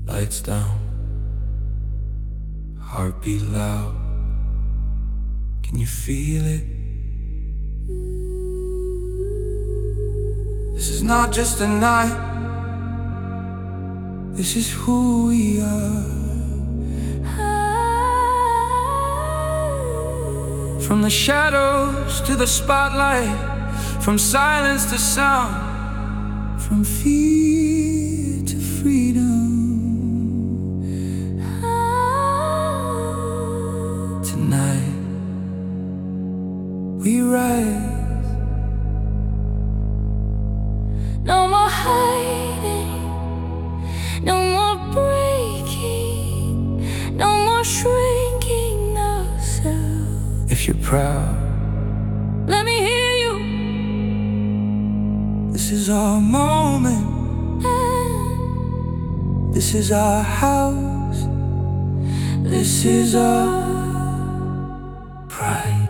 Lights down, heartbeat loud. Can you feel it? This is not just a night, this is who we are. From the shadows to the spotlight, from silence to sound, from fear to freedom. Tonight we rise. No more hiding, no more breaking, no more shrinking ourselves. If you're proud, let me hear you. this is our moment. This is our house. This is our pride.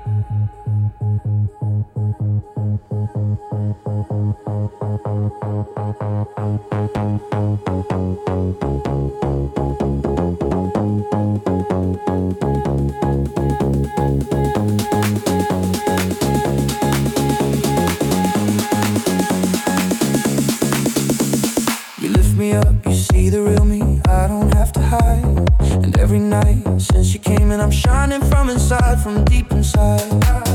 You lift me up, you see the real me, I don't have to hide. And every night since you came in, I'm shining from inside, from deep inside.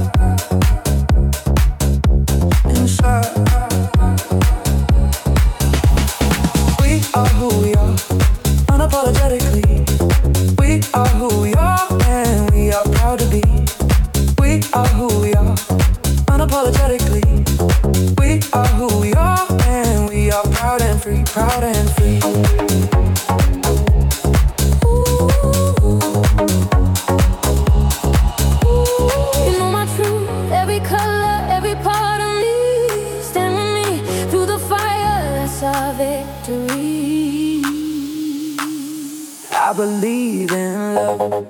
Inside. We are who we are, unapologetically. We are who we are, and we are proud to be. We are who we are, unapologetically. We are who we are, and we are proud and free, proud and free. You know my truth, every color, every part of me. Stand with me through the fire, that's our victory. I believe in love.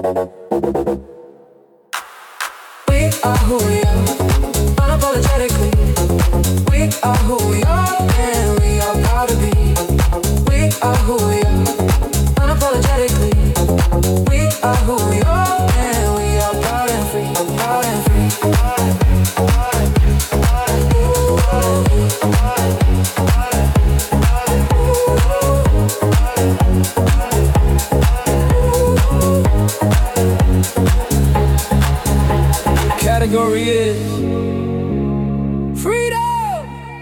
We are who we are, unapologetically. We are who we are, and we are proud to be. We are who we are, unapologetically. We are who we are, and we are proud and free, proud and free. Category is freedom.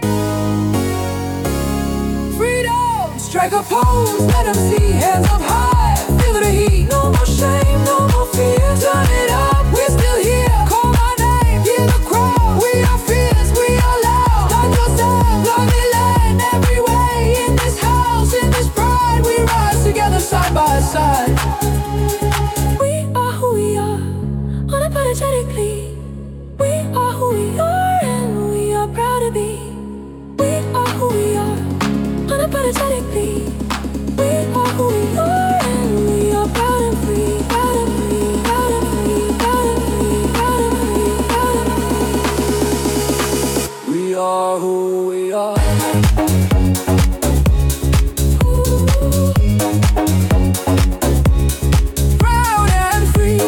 Freedom. Strike a pose, let them see, hands up high. Feel the heat, no more shame, no more fear. Turn it up, we're still here. Call my name, hear the crowd. We are fierce, we are loud. Like yourself, love me land every way. In this house, in this pride, we rise together side by side. We are who we are, unapologetically. We are who we are, and we are proud to be. We are who we are, unapologetically. We are who we are, and we are proud and free, proud and free, proud and free, proud and free, proud and free, proud and free. We are who we are. Proud and free.